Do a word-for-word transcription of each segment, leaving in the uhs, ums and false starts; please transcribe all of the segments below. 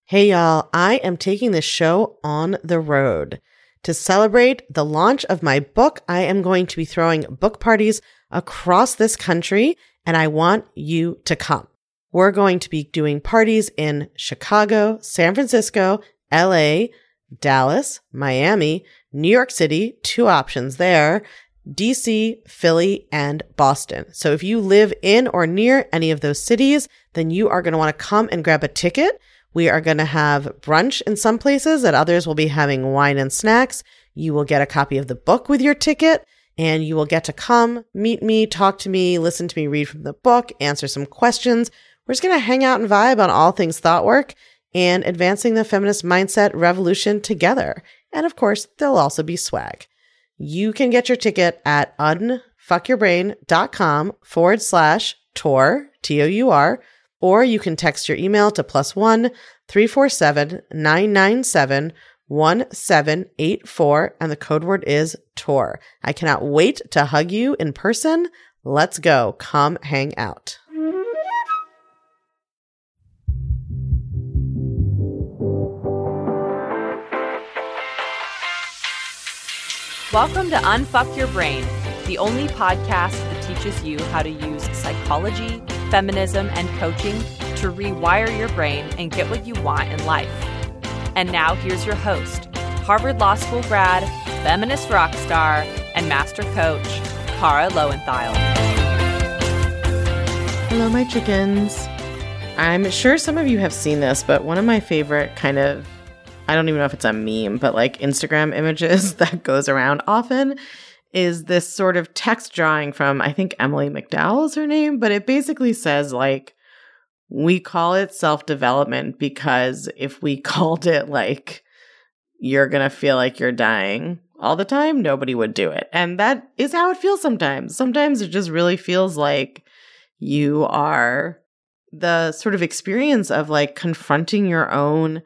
Hey y'all, I am taking this show on the road. To celebrate the launch of my book, I am going to be throwing book parties across this country, and I want you to come. We're going to be doing parties in Chicago, San Francisco, L A, Dallas, Miami, New York City, two options there, D C, Philly, and Boston. So if you live in or near any of those cities, then you are going to want to come and grab a ticket. We are going to have brunch in some places, at others we'll be having wine and snacks. You will get a copy of the book with your ticket, and you will get to come, meet me, talk to me, listen to me read from the book, answer some questions. We're just going to hang out and vibe on all things thought work and advancing the feminist mindset revolution together. And of course, there'll also be swag. You can get your ticket at unfuckyourbrain.com forward slash tour, T O U R, or you can text your email to plus one three four seven nine nine seven one seven eight four, and the code word is tour. I cannot wait to hug you in person. Let's go. Come hang out. Welcome to Unfuck Your Brain, the only podcast that teaches you how to use psychology, feminism, and coaching to rewire your brain and get what you want in life. And now here's your host, Harvard Law School grad, feminist rock star, and master coach, Kara Loewentheil. Hello, my chickens. I'm sure some of you have seen this, but one of my favorite kind of, I don't even know if it's a meme, but like Instagram images that goes around often is this sort of text drawing from, I think Emily McDowell is her name, but it basically says like, we call it self-development because if we called it like, you're going to feel like you're dying all the time, nobody would do it. And that is how it feels sometimes. Sometimes it just really feels like you are the sort of experience of like confronting your own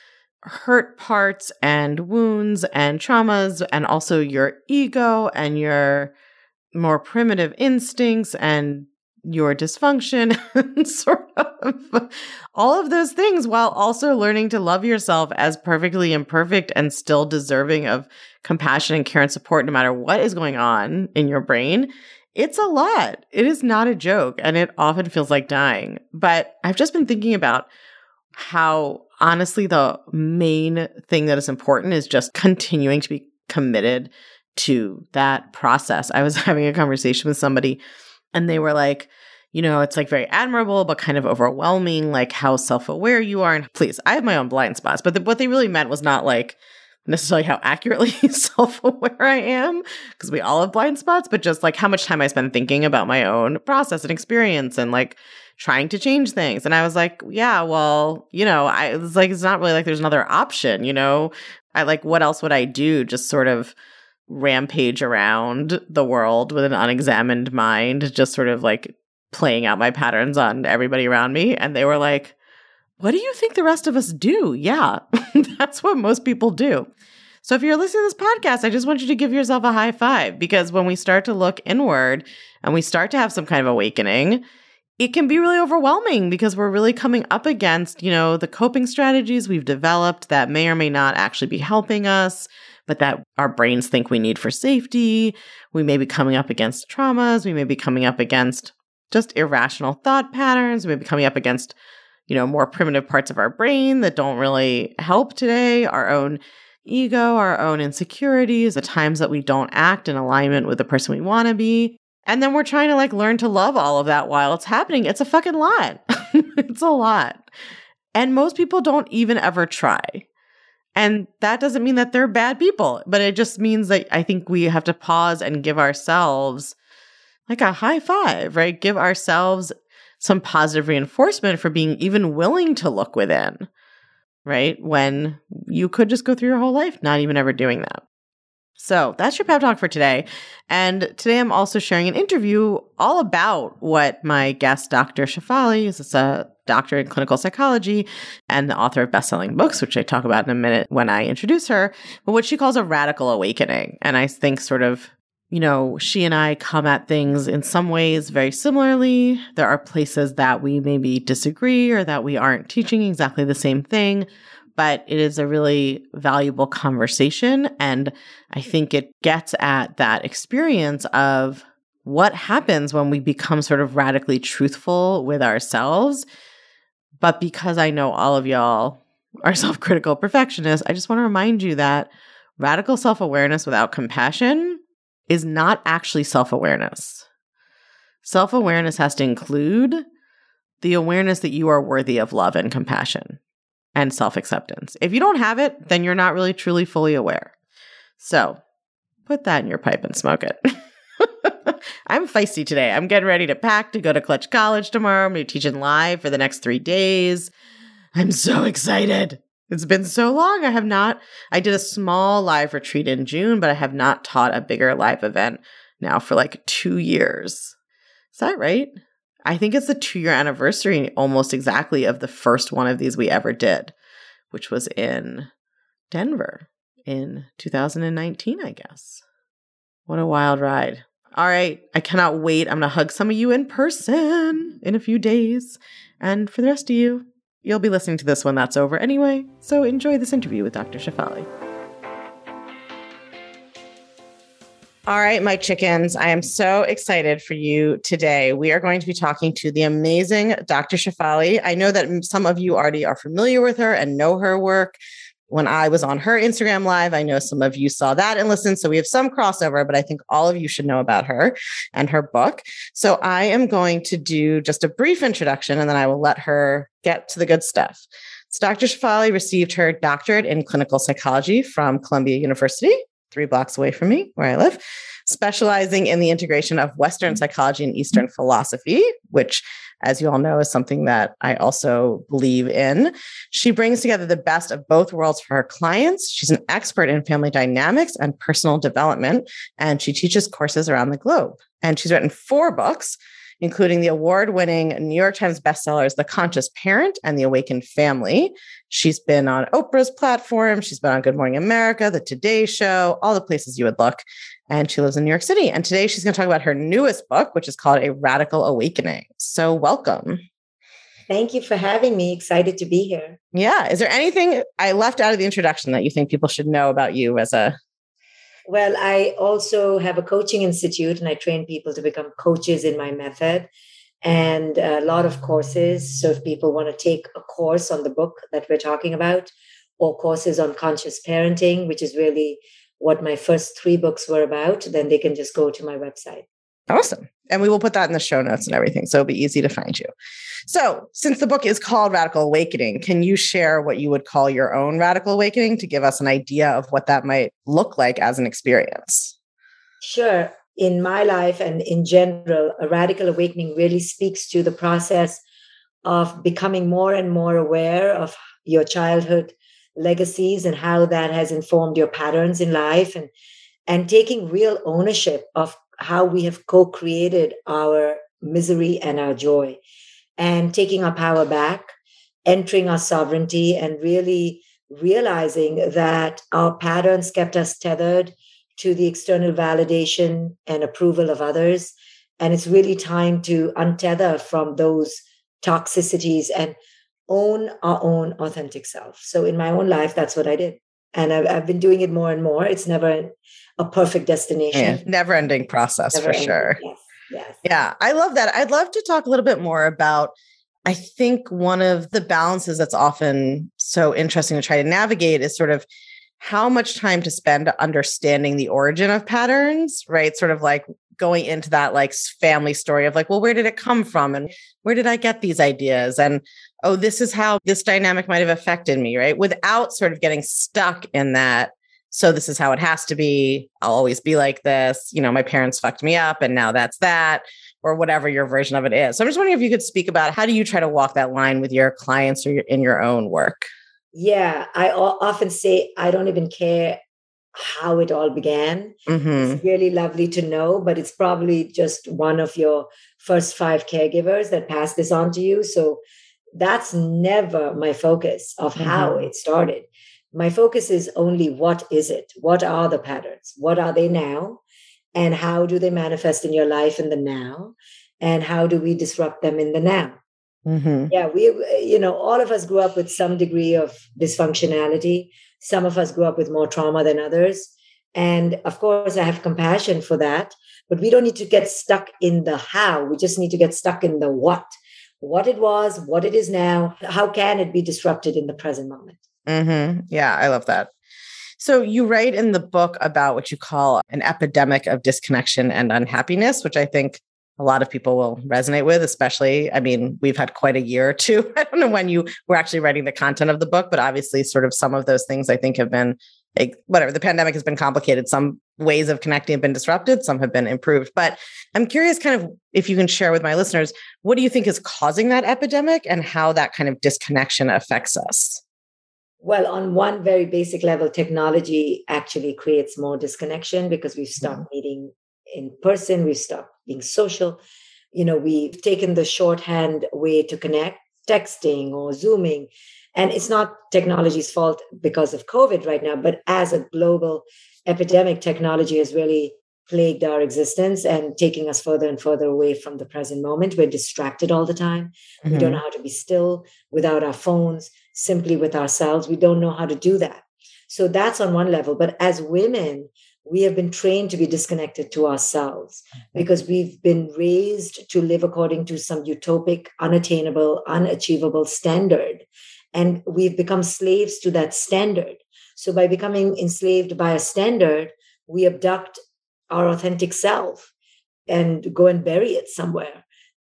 hurt parts and wounds and traumas, and also your ego and your more primitive instincts and your dysfunction and sort of all of those things, while also learning to love yourself as perfectly imperfect and still deserving of compassion and care and support no matter what is going on in your brain. It's a lot. It is not a joke, and it often feels like dying. But I've just been thinking about how honestly, the main thing that is important is just continuing to be committed to that process. I was having a conversation with somebody and they were like, you know, it's like very admirable, but kind of overwhelming, like how self-aware you are. And please, I have my own blind spots, but the, what they really meant was not like necessarily how accurately self-aware I am, because we all have blind spots, but just like how much time I spend thinking about my own process and experience and like trying to change things. And I was like, yeah, well, you know, I it was like, it's not really like there's another option, you know? I like, what else would I do? Just sort of rampage around the world with an unexamined mind, just sort of like playing out my patterns on everybody around me. And they were like, what do you think the rest of us do? Yeah, that's what most people do. So if you're listening to this podcast, I just want you to give yourself a high five, because when we start to look inward and we start to have some kind of awakening, it can be really overwhelming because we're really coming up against, you know, the coping strategies we've developed that may or may not actually be helping us, but that our brains think we need for safety. We may be coming up against traumas. We may be coming up against just irrational thought patterns. We may be coming up against, you know, more primitive parts of our brain that don't really help today, our own ego, our own insecurities, the times that we don't act in alignment with the person we want to be. And then we're trying to like learn to love all of that while it's happening. It's a fucking lot. It's a lot. And most people don't even ever try. And that doesn't mean that they're bad people, but it just means that I think we have to pause and give ourselves like a high five, right? Give ourselves some positive reinforcement for being even willing to look within, right? When you could just go through your whole life not even ever doing that. So that's your pep talk for today. And today I'm also sharing an interview all about what my guest, Doctor Shefali, is a doctor in clinical psychology and the author of best-selling books, which I talk about in a minute when I introduce her, but what she calls a radical awakening. And I think sort of you know, she and I come at things in some ways very similarly. There are places that we maybe disagree or that we aren't teaching exactly the same thing, but it is a really valuable conversation. And I think it gets at that experience of what happens when we become sort of radically truthful with ourselves. But because I know all of y'all are self-critical perfectionists, I just want to remind you that radical self-awareness without compassion is not actually self-awareness. Self-awareness has to include the awareness that you are worthy of love and compassion and self-acceptance. If you don't have it, then you're not really truly fully aware. So put that in your pipe and smoke it. I'm feisty today. I'm getting ready to pack to go to Clutch College tomorrow. I'm going to be teaching live for the next three days. I'm so excited. It's been so long. I have not, I did a small live retreat in June, but I have not taught a bigger live event now for like two years. Is that right? I think it's the two year anniversary almost exactly of the first one of these we ever did, which was in Denver in two thousand nineteen, I guess. What a wild ride. All right. I cannot wait. I'm going to hug some of you in person in a few days. And for the rest of you, you'll be listening to this when that's over anyway, so enjoy this interview with Doctor Shefali. All right, my chickens, I am so excited for you today. We are going to be talking to the amazing Doctor Shefali. I know that some of you already are familiar with her and know her work. When I was on her Instagram Live, I know some of you saw that and listened. So we have some crossover, but I think all of you should know about her and her book. So I am going to do just a brief introduction and then I will let her get to the good stuff. So Doctor Shefali received her doctorate in clinical psychology from Columbia University, three blocks away from me, where I live, specializing in the integration of Western psychology and Eastern philosophy, which, as you all know, is something that I also believe in. She brings together the best of both worlds for her clients. She's an expert in family dynamics and personal development, and she teaches courses around the globe. And she's written four books, including the award-winning New York Times bestsellers, The Conscious Parent and The Awakened Family. She's been on Oprah's platform. She's been on Good Morning America, The Today Show, all the places you would look. And she lives in New York City. And today she's going to talk about her newest book, which is called A Radical Awakening. So welcome. Thank you for having me. Excited to be here. Yeah. Is there anything I left out of the introduction that you think people should know about you as a... Well, I also have a coaching institute and I train people to become coaches in my method and a lot of courses. So if people want to take a course on the book that we're talking about or courses on conscious parenting, which is really what my first three books were about, then they can just go to my website. Awesome. And we will put that in the show notes and everything. So it'll be easy to find you. So since the book is called Radical Awakening, can you share what you would call your own radical awakening to give us an idea of what that might look like as an experience? Sure. In my life and in general, a radical awakening really speaks to the process of becoming more and more aware of your childhood legacies and how that has informed your patterns in life and, and taking real ownership of how we have co-created our misery and our joy and taking our power back, entering our sovereignty and really realizing that our patterns kept us tethered to the external validation and approval of others. And it's really time to untether from those toxicities and own our own authentic self. So in my own life, that's what I did. And I've, I've been doing it more and more. It's never a perfect destination. Yeah, never ending process never for ending. Sure. Yes, yes. Yeah, I love that. I'd love to talk a little bit more about, I think one of the balances that's often so interesting to try to navigate is sort of how much time to spend understanding the origin of patterns, right? Sort of like going into that like family story of like, well, where did it come from? And where did I get these ideas? And, oh, this is how this dynamic might have affected me, right? Without sort of getting stuck in that. So this is how it has to be. I'll always be like this. You know, my parents fucked me up and now that's that, or whatever your version of it is. So I'm just wondering if you could speak about how do you try to walk that line with your clients or your, in your own work? Yeah, I often say I don't even care how it all began. Mm-hmm. It's really lovely to know, but it's probably just one of your first five caregivers that passed this on to you. So that's never my focus of mm-hmm. how it started. My focus is only what is it? What are the patterns? What are they now? and how do they manifest in your life in the now, and how do we disrupt them in the now? Mm-hmm. Yeah, we, you know, all of us grew up with some degree of dysfunctionality. Some of us grew up with more trauma than others. And of course, I have compassion for that. But we don't need to get stuck in the how. We just need to get stuck in the what. What it was, what it is now. How can it be disrupted in the present moment? Mm-hmm. Yeah, I love that. So you write in the book about what you call an epidemic of disconnection and unhappiness, which I think a lot of people will resonate with, especially, I mean, we've had quite a year or two. I don't know when you were actually writing the content of the book, but obviously sort of some of those things I think have been, like, whatever, the pandemic has been complicated. Some ways of connecting have been disrupted, some have been improved. But I'm curious kind of if you can share with my listeners, what do you think is causing that epidemic and how that kind of disconnection affects us? Well, on one very basic level, technology actually creates more disconnection because we've stopped mm-hmm. meeting in person, we've stopped being social. You know, we've taken the shorthand way to connect, texting or Zooming. And it's not technology's fault because of COVID right now, but as a global epidemic, technology has really plagued our existence and taking us further and further away from the present moment. We're distracted all the time. Mm-hmm. We don't know how to be still without our phones, simply with ourselves. We don't know how to do that. So that's on one level. But as women, we have been trained to be disconnected to ourselves because we've been raised to live according to some utopic, unattainable, unachievable standard. And we've become slaves to that standard. So by becoming enslaved by a standard, we abduct our authentic self and go and bury it somewhere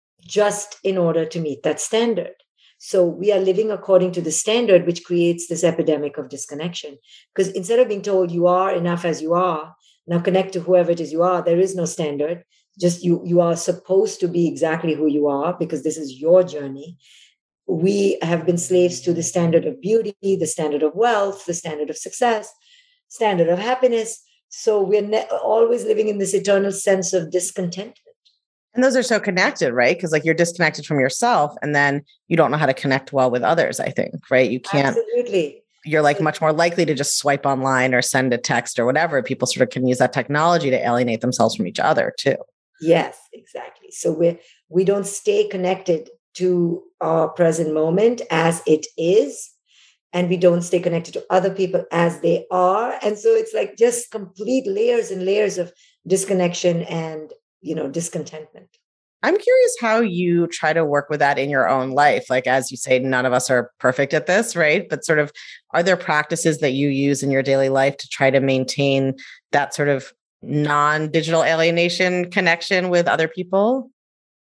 just in order to meet that standard. So we are living according to the standard, which creates this epidemic of disconnection. Because instead of being told you are enough as you are, now connect to whoever it is you are, there is no standard. Just you, you are supposed to be exactly who you are because this is your journey. We have been slaves to the standard of beauty, the standard of wealth, the standard of success, standard of happiness. So we're ne- always living in this eternal sense of discontentment. And those are so connected, right? Because like you're disconnected from yourself and then you don't know how to connect well with others, I think, right? You can't. Absolutely. You're like much more likely to just swipe online or send a text or whatever. People sort of can use that technology to alienate themselves from each other too. Yes, exactly. So we we don't stay connected to our present moment as it is. And we don't stay connected to other people as they are. And so it's like just complete layers and layers of disconnection and, you know, discontentment. I'm curious how you try to work with that in your own life. Like, as you say, none of us are perfect at this, right? But sort of, are there practices that you use in your daily life to try to maintain that sort of non-digital alienation connection with other people?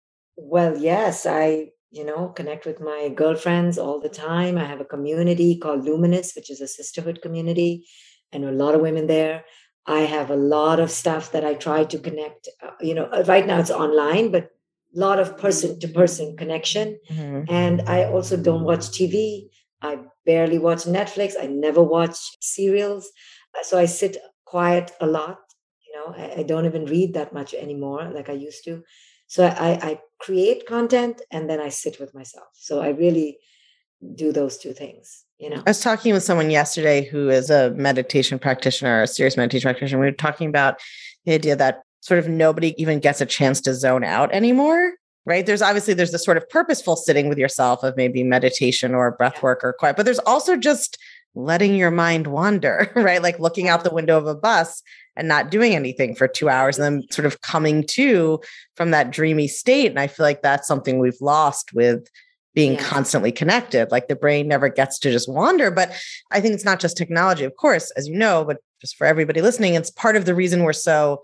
Well, yes, I, you know, connect with my girlfriends all the time. I have a community called Luminous, which is a sisterhood community. I know a lot of women there. I have a lot of stuff that I try to connect. Uh, you know, right now it's online, but a lot of person-to-person connection. Mm-hmm. And I also don't watch T V. I barely watch Netflix. I never watch serials. So I sit quiet a lot. You know, I, I don't even read that much anymore like I used to. So I, I create content and then I sit with myself. So I really do those two things, you know. I was talking with someone yesterday who is a meditation practitioner, a serious meditation practitioner. We were talking about the idea that sort of nobody even gets a chance to zone out anymore, right? There's obviously, there's the sort of purposeful sitting with yourself of maybe meditation or breath yeah. work or quiet, but there's also just letting your mind wander, right? Like looking out the window of a bus and not doing anything for two hours and then sort of coming to from that dreamy state. And I feel like that's something we've lost with being yeah. constantly connected. Like the brain never gets to just wander. But I think it's not just technology, of course, as you know, but just for everybody listening, it's part of the reason we're so,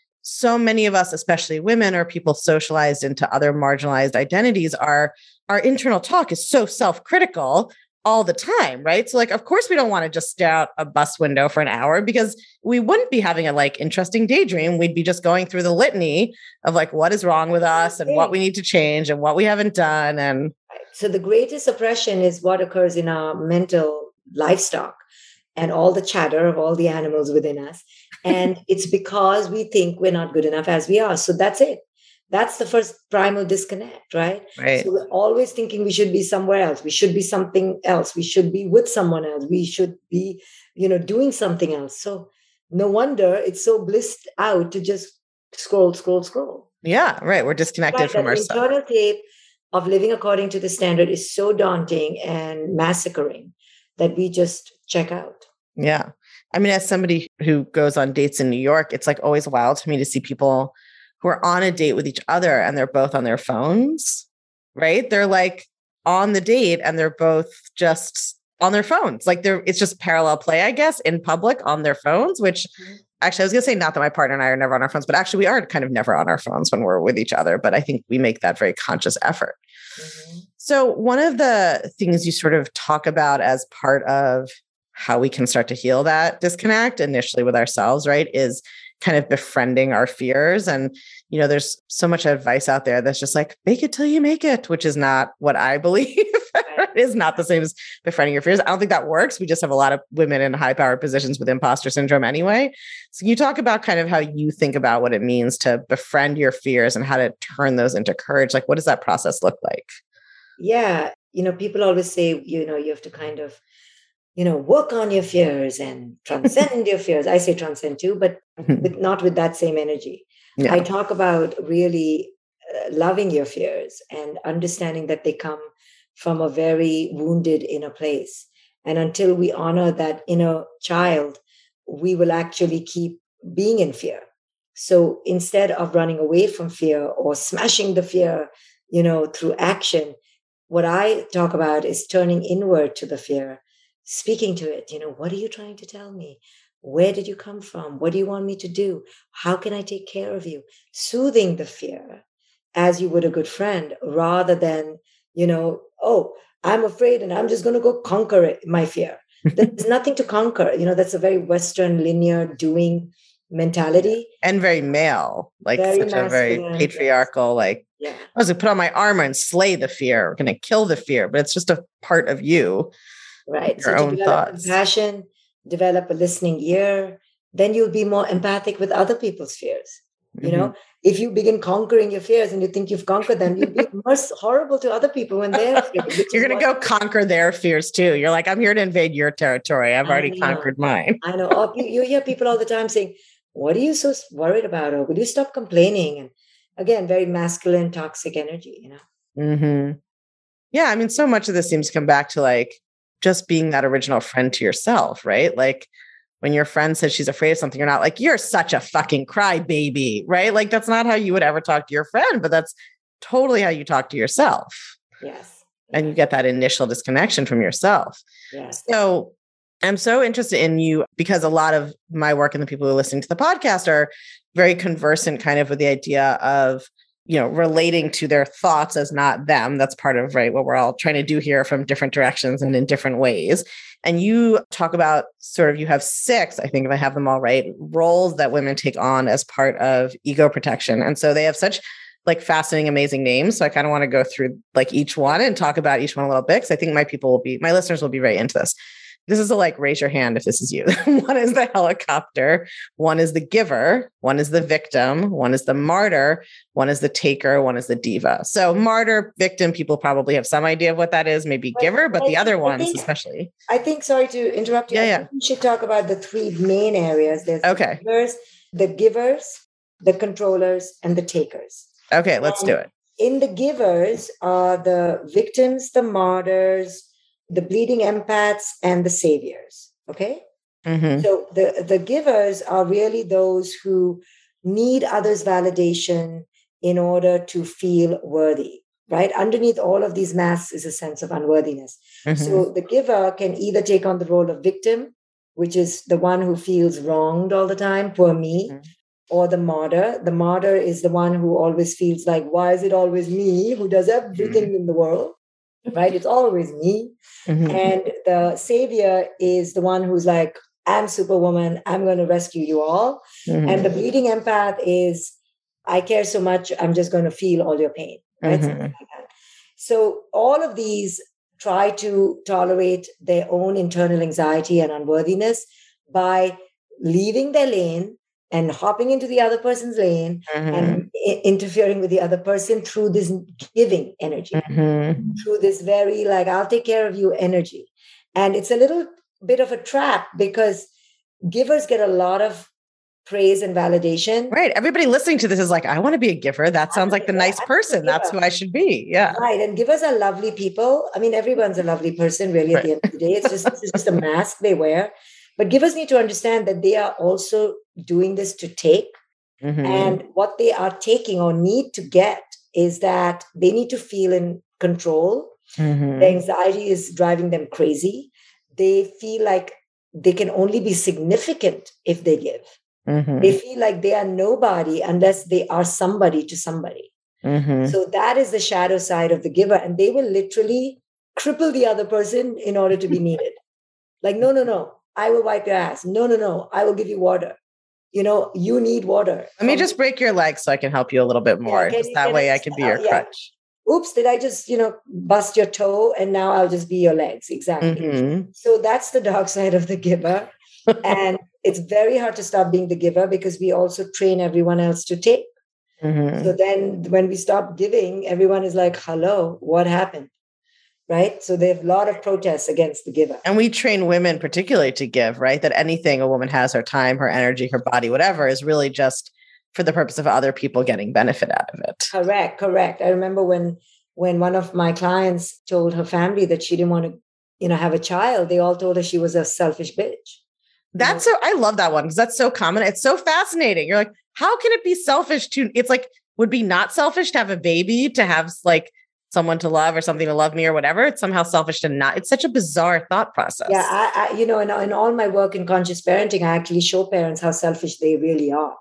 so many of us, especially women or people socialized into other marginalized identities, are our internal talk is so self-critical all the time, right? So like, of course, we don't want to just stare out a bus window for an hour because we wouldn't be having a like interesting daydream. We'd be just going through the litany of like, what is wrong with us and what we need to change and what we haven't done. And so the greatest oppression is what occurs in our mental livestock and all the chatter of all the animals within us. And it's because we think we're not good enough as we are. So that's it. That's the first primal disconnect, right? Right. So we're always thinking we should be somewhere else. We should be something else. We should be with someone else. We should be, you know, doing something else. So no wonder it's so blissed out to just scroll, scroll, scroll. Yeah, right. We're disconnected Right, from that ourselves. internal tape of living according to the standard is so daunting and massacring that we just check out. Yeah. I mean, as somebody who goes on dates in New York, it's like always wild to me to see people who are on a date with each other and they're both on their phones, right? They're like on the date and they're both just on their phones. Like they're, it's just parallel play, I guess, in public on their phones, which mm-hmm. actually I was going to say not that my partner and I are never on our phones, but actually we are kind of never on our phones when we're with each other. But I think we make that very conscious effort. Mm-hmm. So one of the things you sort of talk about as part of how we can start to heal that disconnect initially with ourselves, right, is kind of befriending our fears. And, you know, there's so much advice out there that's just like, make it till you make it, which is not what I believe. It is not the same as befriending your fears. I don't think that works. We just have a lot of women in high power positions with imposter syndrome anyway. So you talk about kind of how you think about what it means to befriend your fears and how to turn those into courage. Like, what does that process look like? Yeah. You know, people always say, you know, you have to kind of, you know, work on your fears and transcend your fears. I say transcend too, but with, not with that same energy. Yeah. I talk about really uh, loving your fears and understanding that they come from a very wounded inner place. And until we honor that inner child, we will actually keep being in fear. So instead of running away from fear or smashing the fear, you know, through action, what I talk about is turning inward to the fear, speaking to it. You know, what are you trying to tell me? Where did you come from? What do you want me to do? How can I take care of you? Soothing the fear as you would a good friend, rather than, you know, oh, I'm afraid and I'm just going to go conquer it, my fear. There's nothing to conquer. You know, that's a very Western linear doing mentality. And very male, like very such masculine, a very patriarchal, yes. like, yeah. I was going to put on my armor and slay the fear. We're going to kill the fear, but it's just a part of you. Right. Your so own to develop thoughts. Compassion, develop a listening ear, then you'll be more empathic with other people's fears. You mm-hmm. know, if you begin conquering your fears and you think you've conquered them, you'll be more horrible to other people when they're afraid. You're going to go conquer their fears too. You're like, I'm here to invade your territory. I've already conquered mine. I know. Or you hear people all the time saying, what are you so worried about? Or will you stop complaining? And again, very masculine, toxic energy, you know? Mm-hmm. Yeah. I mean, so much of this seems to come back to like just being that original friend to yourself, right? Like when your friend says she's afraid of something, you're not like, you're such a fucking crybaby, right? Like that's not how you would ever talk to your friend, but that's totally how you talk to yourself. Yes. And you get that initial disconnection from yourself. Yes. So I'm so interested in you because a lot of my work and the people who are listening to the podcast are very conversant kind of with the idea of, you know, relating to their thoughts as not them. That's part of, right, what we're all trying to do here from different directions and in different ways. And you talk about sort of, you have six, I think if I have them all right, roles that women take on as part of ego protection. And so they have such like fascinating, amazing names. So I kind of want to go through like each one and talk about each one a little bit, because I think my people will be, my listeners will be very into this. This is a like, raise your hand if this is you. One is the helicopter. One is the giver. One is the victim. One is the martyr. One is the taker. One is the diva. So martyr, victim, people probably have some idea of what that is, maybe giver, but the other ones think, especially. I think, sorry to interrupt you. Yeah, I yeah. think we should talk about the three main areas. There's okay. the givers, the givers, the controllers, and the takers. Okay, let's and do it. In the givers are the victims, the martyrs, the bleeding empaths, and the saviors. Okay. Mm-hmm. So the, the givers are really those who need others' validation in order to feel worthy, right? Underneath all of these masks is a sense of unworthiness. Mm-hmm. So the giver can either take on the role of victim, which is the one who feels wronged all the time, poor me, mm-hmm. or the martyr. The martyr is the one who always feels like, why is it always me who does everything mm-hmm. in the world? Right? It's always me. Mm-hmm. And the savior is the one who's like, I'm Superwoman. I'm going to rescue you all. Mm-hmm. And the bleeding empath is, I care so much. I'm just going to feel all your pain. Right? Mm-hmm. Like that. So all of these try to tolerate their own internal anxiety and unworthiness by leaving their lane and hopping into the other person's lane mm-hmm. and I- interfering with the other person through this giving energy, mm-hmm. through this very like, I'll take care of you energy. And it's a little bit of a trap because givers get a lot of praise and validation. Right. Everybody listening to this is like, I want to be a giver. That sounds like the nice person. That's who I should be. Yeah. Right. And givers are lovely people. I mean, everyone's a lovely person, really, at right. the end of the day. It's just, it's just a mask they wear. But givers need to understand that they are also doing this to take. Mm-hmm. And what they are taking or need to get is that they need to feel in control. Mm-hmm. The anxiety is driving them crazy. They feel like they can only be significant if they give. Mm-hmm. They feel like they are nobody unless they are somebody to somebody. Mm-hmm. So that is the shadow side of the giver. And they will literally cripple the other person in order to be needed. Like, no, no, no, I will wipe your ass. No, no, no, I will give you water. You know, you need water. Let me just break your leg so I can help you a little bit more. Yeah, just you, that way I, I can be your uh, crutch. Yeah. Oops, did I just, you know, bust your toe and now I'll just be your legs? Exactly. Mm-hmm. So that's the dark side of the giver. And it's very hard to stop being the giver because we also train everyone else to take. Mm-hmm. So then when we stop giving, everyone is like, hello, what happened? Right? So they have a lot of protests against the giver. And we train women particularly to give, right? That anything a woman has, her time, her energy, her body, whatever, is really just for the purpose of other people getting benefit out of it. Correct, correct. I remember when when one of my clients told her family that she didn't want to, you know, have a child, they all told her she was a selfish bitch. That's so, I love that one because that's so common. It's so fascinating. You're like, how can it be selfish to, it's like, would be not selfish to have a baby, to have like someone to love or something to love me or whatever. It's somehow selfish to not, it's such a bizarre thought process. Yeah. I, I you know, in, in all my work in conscious parenting, I actually show parents how selfish they really are.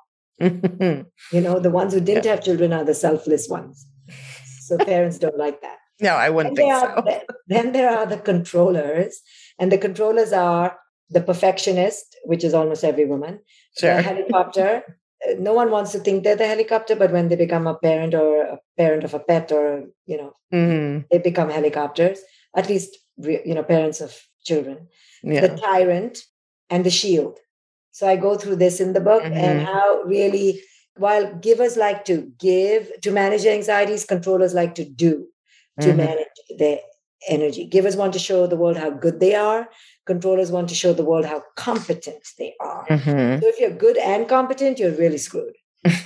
You know, the ones who didn't yeah. have children are the selfless ones. So parents don't like that. No, I wouldn't think are, so. Then there are the controllers, and the controllers are the perfectionist, which is almost every woman, sure. The helicopter. No one wants to think they're the helicopter, but when they become a parent or a parent of a pet or, you know, mm-hmm. they become helicopters, at least, you know, parents of children, yeah. The tyrant and the shield. So I go through this in the book mm-hmm. and how really, while givers like to give to manage their anxieties, controllers like to do to mm-hmm. manage their energy. Givers want to show the world how good they are. Controllers want to show the world how competent they are. Mm-hmm. So if you're good and competent, you're really screwed,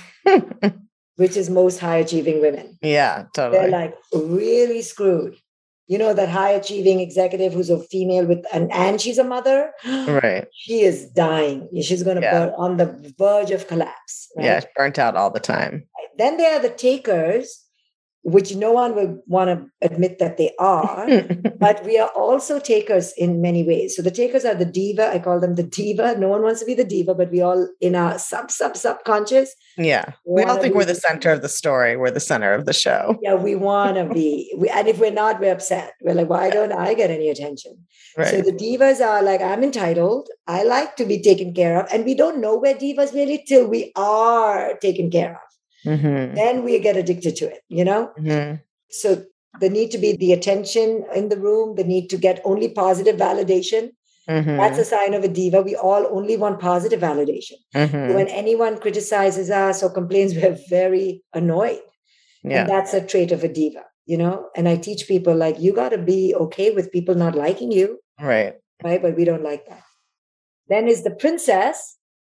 which is most high achieving women. Yeah, totally. They're like really screwed. You know, that high achieving executive who's a female with, and, and she's a mother. Right. She is dying. She's going to yeah. burn on the verge of collapse. Right? Yeah, burnt out all the time. Then there are the takers, which no one will want to admit that they are, but we are also takers in many ways. So the takers are the diva. I call them the diva. No one wants to be the diva, but we all in our sub, sub, subconscious. Yeah. We all think we're the center of the story. We're the center of the show. Yeah, we want to be. We, and if we're not, we're upset. We're like, why don't I get any attention? Right. So the divas are like, I'm entitled. I like to be taken care of. And we don't know we're divas really till we are taken care of. Mm-hmm. Then we get addicted to it, you know? Mm-hmm. So the need to be the attention in the room, the need to get only positive validation. Mm-hmm. That's a sign of a diva. We all only want positive validation. Mm-hmm. When anyone criticizes us or complains, we're very annoyed. Yeah. And that's a trait of a diva, you know? And I teach people like, you got to be okay with people not liking you. Right. Right. But we don't like that. Then is the princess.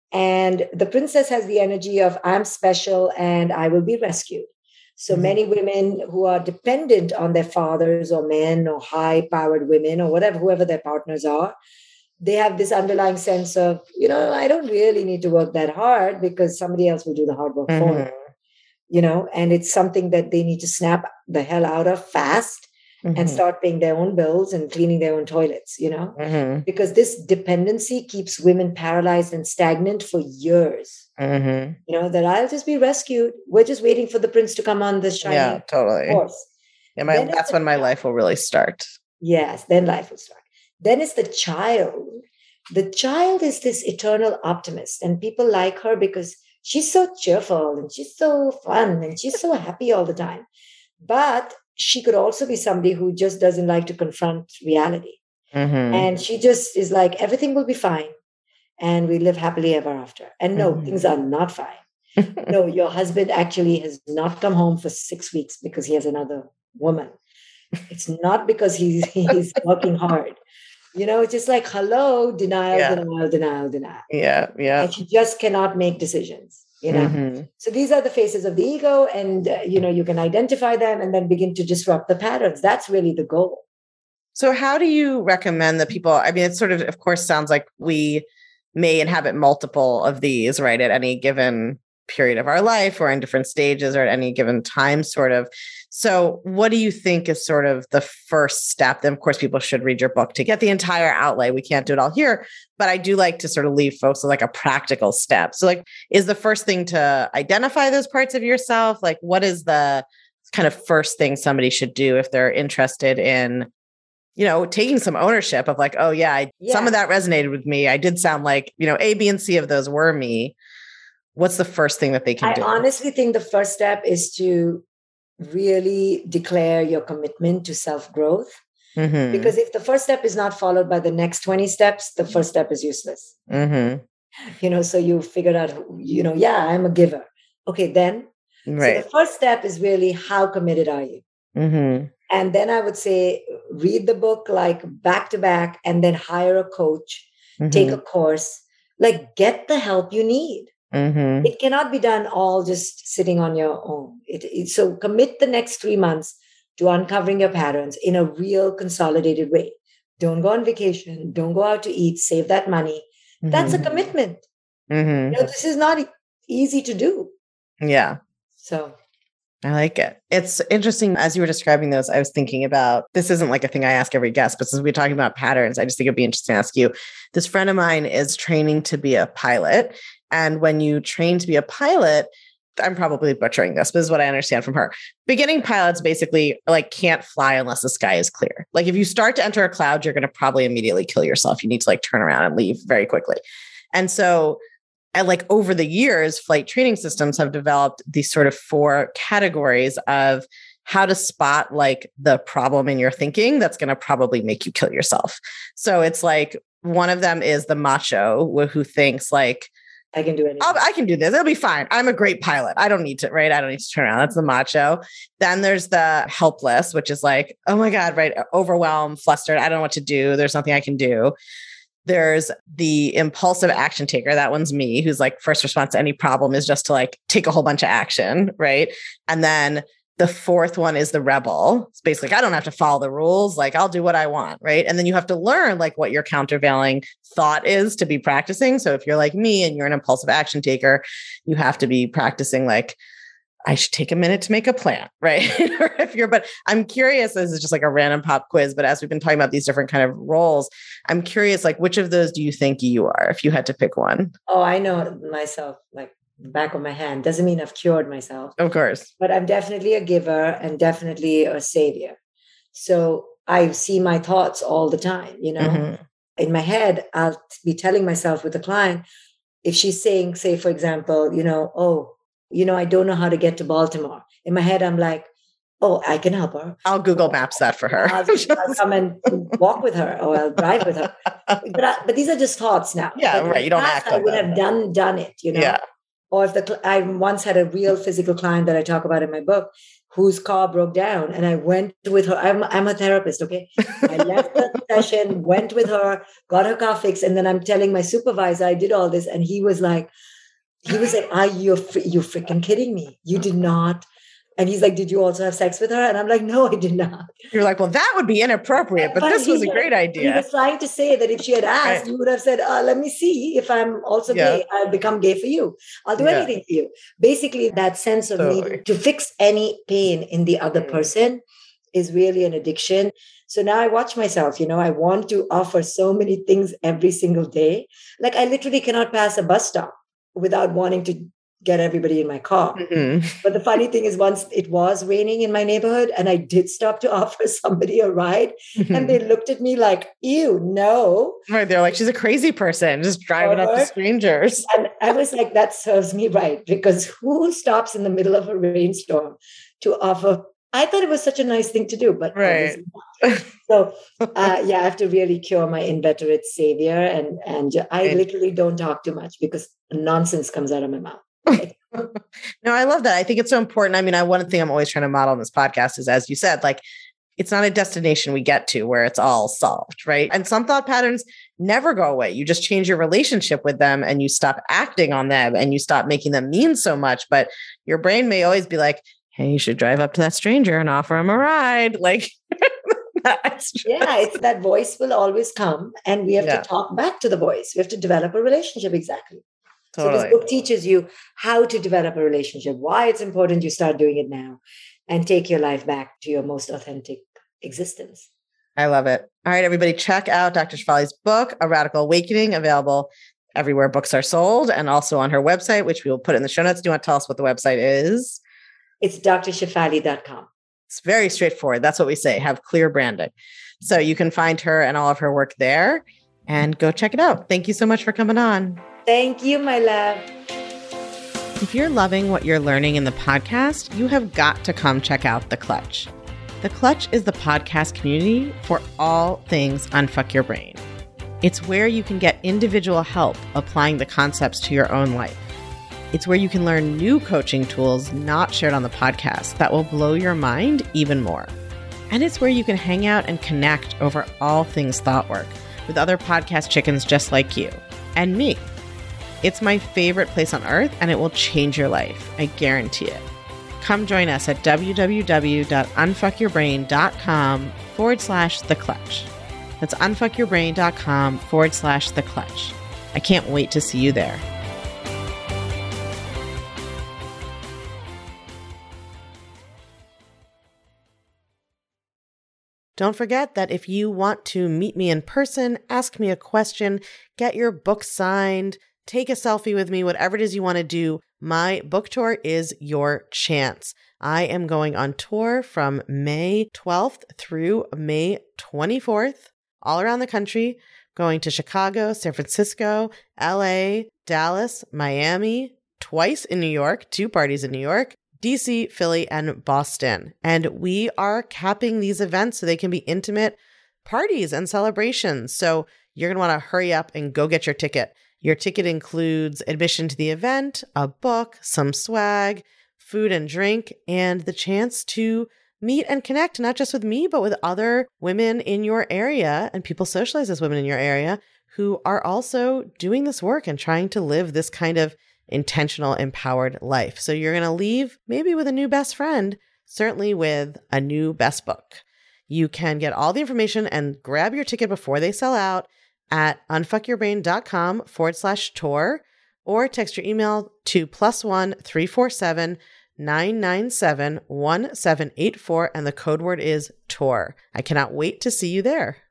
And the princess has the energy of I'm special and I will be rescued. So mm-hmm. many women who are dependent on their fathers or men or high-powered women or whatever, whoever their partners are, they have this underlying sense of, you know, I don't really need to work that hard because somebody else will do the hard work mm-hmm. for me. You know, and it's something that they need to snap the hell out of fast. Mm-hmm. And start paying their own bills and cleaning their own toilets, you know, mm-hmm. because this dependency keeps women paralyzed and stagnant for years. Mm-hmm. You know, that I'll just be rescued. We're just waiting for the prince to come on the shiny yeah, totally. horse. Yeah, my, that's when my life will really start. Yes, then life will start. Then it's the child. The child is this eternal optimist, and people like her because she's so cheerful and she's so fun and she's so happy all the time. But she could also be somebody who just doesn't like to confront reality. Mm-hmm. And she just is like, everything will be fine. And we live happily ever after. And no, mm-hmm. things are not fine. No, your husband actually has not come home for six weeks because he has another woman. It's not because he's, he's working hard. You know, it's just like, hello, denial, Yeah. denial, denial, denial. Yeah. Yeah. And she just cannot make decisions, you know. Mm-hmm. So these are the faces of the ego, and, uh, you know, you can identify them and then begin to disrupt the patterns. That's really the goal. So how do you recommend that people, I mean, it sort of, of course, sounds like we may inhabit multiple of these, right, at any given period of our life or in different stages or at any given time, sort of. So what do you think is sort of the first step? Then, of course, people should read your book to get the entire outlay. We can't do it all here, but I do like to sort of leave folks with like a practical step. So like, is the first thing to identify those parts of yourself? Like, what is the kind of first thing somebody should do if they're interested in, you know, taking some ownership of like, oh yeah, I, Yeah. some of that resonated with me. I did sound like, you know, A, B, and C of those were me. What's the first thing that they can I do? honestly think the first step is to really declare your commitment to self-growth. Mm-hmm. Because if the first step is not followed by the next twenty steps, the first step is useless. Mm-hmm. You know, so you figured out, you know, yeah, I'm a giver. Okay, then. Right. So the first step is really, how committed are you? Mm-hmm. And then I would say, read the book like back to back, and then hire a coach, Mm-hmm. take a course, like get the help you need. Mm-hmm. It cannot be done all just sitting on your own. It, it, so commit the next three months to uncovering your patterns in a real consolidated way. Don't go on vacation. Don't go out to eat. Save that money. Mm-hmm. That's a commitment. Mm-hmm. You know, this is not e- easy to do. Yeah. So I like it. It's interesting. As you were describing those, I was thinking about, this isn't like a thing I ask every guest, but since we're talking about patterns, I just think it'd be interesting to ask you. This friend of mine is training to be a pilot. And when you train to be a pilot, I'm probably butchering this, but this is what I understand from her. Beginning pilots basically like can't fly unless the sky is clear. Like if you start to enter a cloud, you're going to probably immediately kill yourself. You need to like turn around and leave very quickly. And so and like over the years, flight training systems have developed these sort of four categories of how to spot like the problem in your thinking that's going to probably make you kill yourself. So it's like one of them is the macho who thinks like, I can do anything. I'll, I can do this. It'll be fine. I'm a great pilot. I don't need to, right? I don't need to turn around. That's the macho. Then there's the helpless, which is like, oh my God, right? Overwhelmed, flustered. I don't know what to do. There's nothing I can do. There's the impulsive action taker. That one's me, who's like first response to any problem is just to like take a whole bunch of action, right? And then the fourth one is the rebel. It's basically like, I don't have to follow the rules. Like I'll do what I want, right? And then you have to learn like what your countervailing thought is to be practicing. So if you're like me and you're an impulsive action taker, you have to be practicing like, I should take a minute to make a plan, right? Or if you're, but I'm curious, this is just like a random pop quiz, but as we've been talking about these different kind of roles, I'm curious, like, which of those do you think you are if you had to pick one? Oh, I know myself, like the back of my hand. Doesn't mean I've cured myself. Of course. But I'm definitely a giver and definitely a savior. So I see my thoughts all the time, you know. Mm-hmm. In my head, I'll be telling myself with a client, if she's saying, say, for example, you know, oh, you know, I don't know how to get to Baltimore. In my head, I'm like, oh, I can help her. I'll Google Maps that for her. I'll, I'll come and walk with her, or I'll drive with her. But, I, but these are just thoughts now. Yeah, but right. You don't act. I would have done done it, you know. Yeah. Or if the I once had a real physical client that I talk about in my book, whose car broke down, and I went with her. I'm I'm a therapist, okay. I left the session, went with her, got her car fixed, and then I'm telling my supervisor I did all this, and he was like. He was like, "Are you you freaking kidding me? You did not." And he's like, "Did you also have sex with her?" And I'm like, "No, I did not." You're like, "Well, that would be inappropriate, but, but this was a great idea." He was trying to say that if she had asked, right. you would have said, uh, "Let me see if I'm also yeah. gay. I'll become gay for you. I'll do yeah. anything for you." Basically, that sense of totally. needing to fix any pain in the other person is really an addiction. So now I watch myself, you know, I want to offer so many things every single day. Like I literally cannot pass a bus stop without wanting to get everybody in my car. Mm-hmm. But the funny thing is once it was raining in my neighborhood and I did stop to offer somebody a ride mm-hmm. and they looked at me like, ew, no. Right. They're like, she's a crazy person just driving or, up to strangers. And I was like, that serves me right, because who stops in the middle of a rainstorm to offer? I thought it was such a nice thing to do, but right. So uh, yeah, I have to really cure my inveterate savior, and and I right. literally don't talk too much because nonsense comes out of my mouth. Okay? No, I love that. I think it's so important. I mean, I one thing I'm always trying to model in this podcast is, as you said, like it's not a destination we get to where it's all solved, right? And some thought patterns never go away. You just change your relationship with them and you stop acting on them and you stop making them mean so much. But your brain may always be like, hey, you should drive up to that stranger and offer him a ride. Like, just... yeah, it's that voice will always come and we have yeah. to talk back to the voice. We have to develop a relationship. Exactly. Totally. So this book teaches you how to develop a relationship, why it's important you start doing it now and take your life back to your most authentic existence. I love it. All right, everybody, check out Doctor Shefali's book, A Radical Awakening, available everywhere books are sold and also on her website, which we will put in the show notes. Do you want to tell us what the website is? It's d r shefali dot com. It's very straightforward. That's what we say. Have clear branding. So you can find her and all of her work there and go check it out. Thank you so much for coming on. Thank you, my love. If you're loving what you're learning in the podcast, you have got to come check out The Clutch. The Clutch is the podcast community for all things Unfuck Your Brain. It's where you can get individual help applying the concepts to your own life. It's where you can learn new coaching tools not shared on the podcast that will blow your mind even more. And it's where you can hang out and connect over all things thought work with other podcast chickens just like you and me. It's my favorite place on earth, and it will change your life. I guarantee it. Come join us at www.unfuckyourbrain.com forward slash the clutch. That's unfuckyourbrain.com forward slash the clutch. I can't wait to see you there. Don't forget that if you want to meet me in person, ask me a question, get your book signed, take a selfie with me, whatever it is you want to do, my book tour is your chance. I am going on tour from May twelfth through May twenty-fourth, all around the country, going to Chicago, San Francisco, L A, Dallas, Miami, twice in New York, two parties in New York, D C, Philly, and Boston. And we are capping these events so they can be intimate parties and celebrations. So you're going to want to hurry up and go get your ticket. Your ticket includes admission to the event, a book, some swag, food and drink, and the chance to meet and connect, not just with me, but with other women in your area and people socialized as women in your area who are also doing this work and trying to live this kind of intentional, empowered life. So you're going to leave maybe with a new best friend, certainly with a new best book. You can get all the information and grab your ticket before they sell out at unfuckyourbrain.com forward slash tour, or text your email to plus one three four seven nine nine seven one seven eight four, and the code word is tour. I cannot wait to see you there.